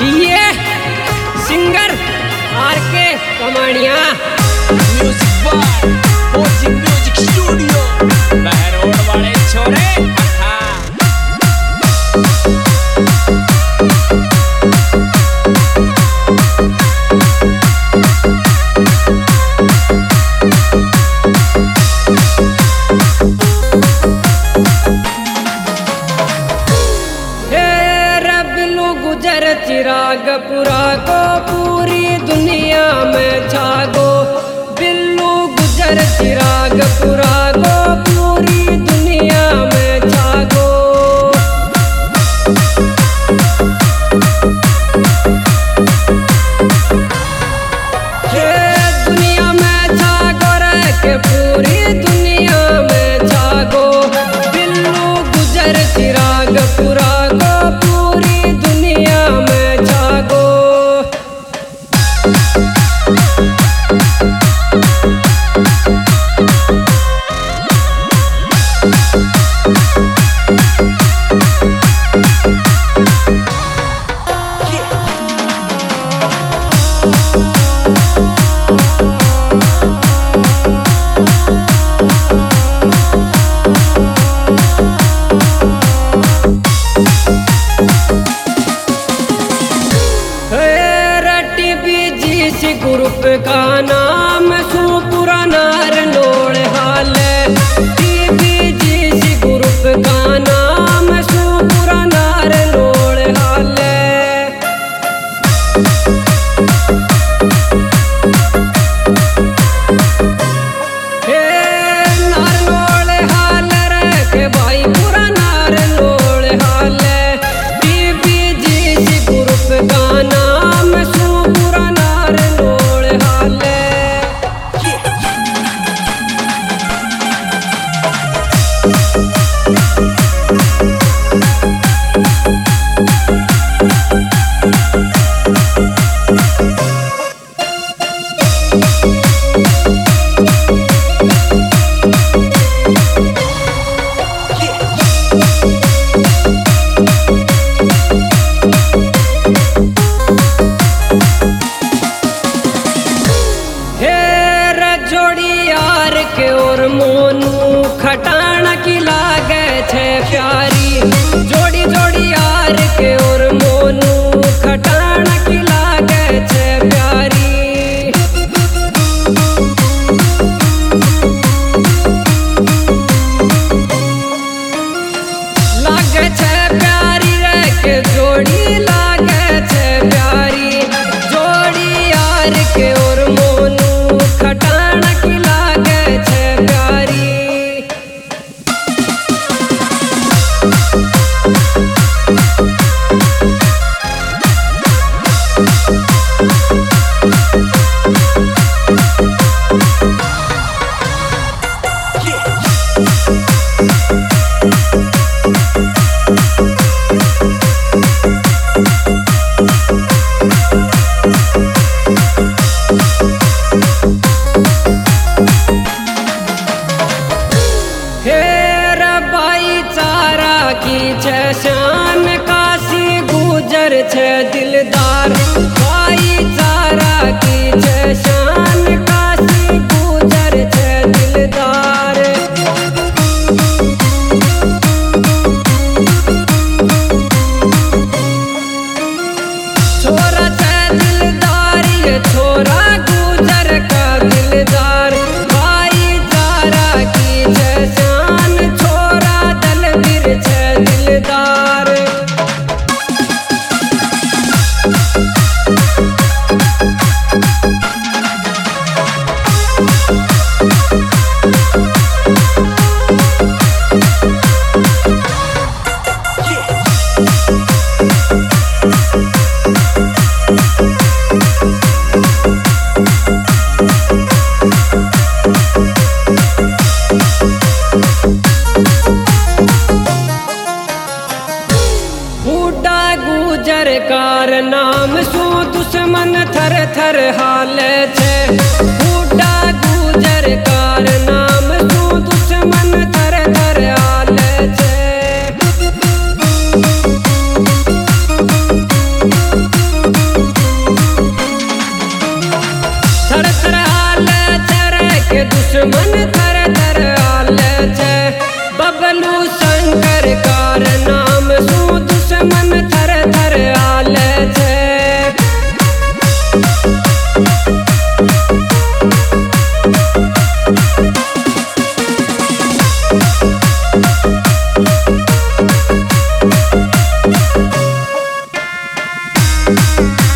ये singer R K. Kamania music by OG music studio Behror वाले छोरे पठा। गुजर चिराग पुरा को पूरी दुनिया में छागो। बिल्लू गुजर चिराग पुरा को पूरी दुनिया में छागो। दुनिया में छागो रे के पूरी दुनिया में छागो। बिल्लू गुजर चिराग पुरा को पूरी दुनिया में छागो। ग्रुप का नाम सु पुराना रनोड़ हाल। टीबीजीसी ग्रुप का नाम सु पुराना रनोड़ हाल। नारनोड़ हाल रे के भाई पुराना रनोड़ हाल। टीबीजीसी ग्रुप का नाम सु पुराना के और मोनू खटाना की लागे छे प्यारी। जोड़ी जोड़ी यार के और मोनू खटाना की लागे छे प्यारी। लागे छे प्यारी रे के जोड़ी लागे छे प्यारी। जोड़ी यार के और मोनू खटाना की लागे छे प्यारी। शान काशी गुजर छे दिलदार। भाईचारा की छे शान काशी गुजर छे दिलदार। छोरा छे दिलदार ये छोरा गुजर का दिलदार। भाईचारा की छे शान छोरा दलवीर छे दिलदार। गुजर कार नाम सु दुश्मन थर थर हाल छे। बूढ़ा गुजर कार नाम सु दुश्मन थर थर हाल छे। है।